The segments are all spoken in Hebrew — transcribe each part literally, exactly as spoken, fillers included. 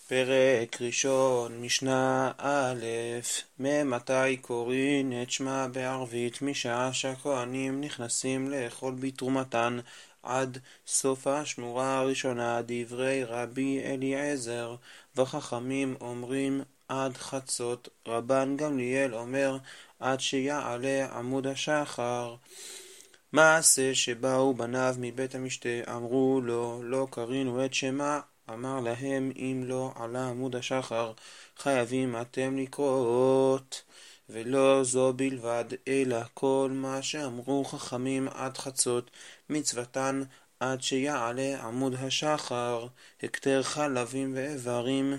פרק ראשון, משנה א', ממתי קוראים את שמע בערבית? משעה שהכהנים נכנסים לאכול בתרומתן עד סוף השמורה הראשונה. דברי רבי אליעזר וחכמים אומרים עד חצות. רבן גמליאל אומר עד שיעלה עמוד השחר. מעשה שבאו בניו מבית המשתה, אמרו לו לא קרינו את שמע. אמר להם אם לא עלה עמוד השחר חייבים אתם לקרות, ולא זו בלבד אלא כל מה שאמרו חכמים עד חצות מצוותן עד שיעלה עמוד השחר. הקטר חלבים ואיברים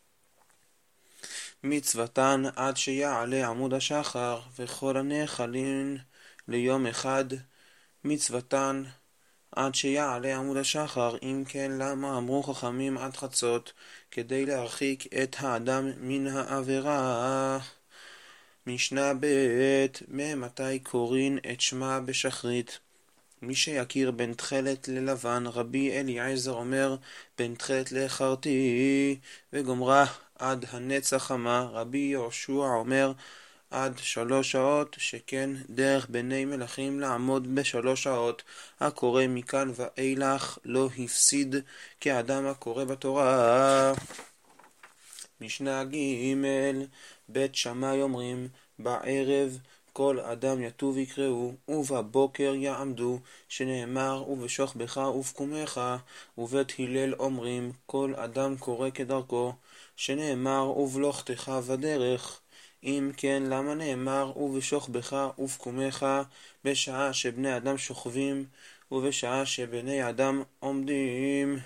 מצוותן עד שיעלה עמוד השחר, וכל הנאכלים ליום אחד מצוותן עד שיעלה עמוד השחר. אם כן, למה אמרו חכמים עד חצות? כדי להרחיק את האדם מן העבירה. משנה ב', ממתי קוראים את שמע בשחרית? מי שיכיר בין תכלת ללבן, רבי אליעזר אומר בין תכלת לחרתי וגומרה עד הנץ חמה. רבי יהושע אומר עד שלוש שעות, שכן דרך בני מלכים לעמוד בשלוש שעות. הקורא מכאן ואילך לא הפסיד כאדם הקורא בתורה. משנה ג', בית שמאי אומרים בערב כל אדם יטוב יקראו, ובבוקר יעמדו, שנאמר ובשוכבך ובקומך. ובית הלל אומרים כל אדם קורא כדרכו, שנאמר ובלוכתך בדרך. אם כן, למה נאמר ובשוכבך ובקומך בשעה שבני אדם שוכבים ובשעה שבני אדם עומדים?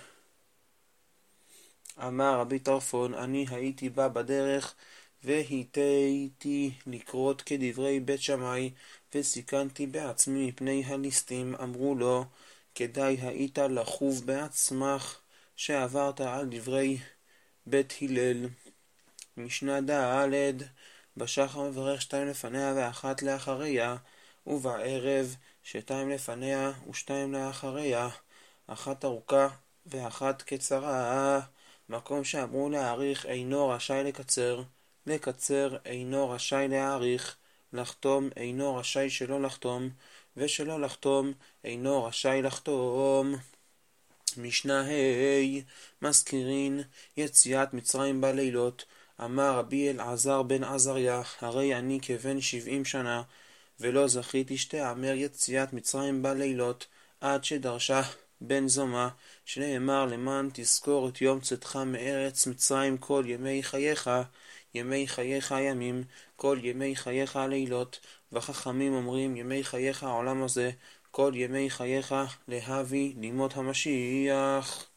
אמר רבי טרפון אני הייתי בא בדרך והיתיתי לקרות כדברי בית שמאי, וסיכנתי בעצמי מפני הליסטים. אמרו לו כדאי היית לחוב בעצמך שעברת על דברי בית הלל. משנה ד', בשחר מברך שתיים לפניה ואחת לאחריה, ובערב שתיים לפניה ושתיים לאחריה, אחת ארוכה ואחת קצרה. מקום שאמרו להאריך אינו רשאי לקצר, לקצר אינו רשאי להאריך, לחתום אינו רשאי שלא לחתום, ושלא לחתום אינו רשאי לחתום. משנה ה', מזכירין יציאת מצרים בלילות. אמר רבי אלעזר בן עזריה הרי אני כבן שבעים שנה ולא זכיתי שתאמר יציאת מצרים בלילות עד שדרשה בן זומה, שנאמר למען תזכור את יום צאתך מארץ מצרים כל ימי חייך, ימי חייך ימים, כל ימי חייך לילות. וחכמים אומרים ימי חייך העולם הזה, כל ימי חייך להביא לימות המשיח.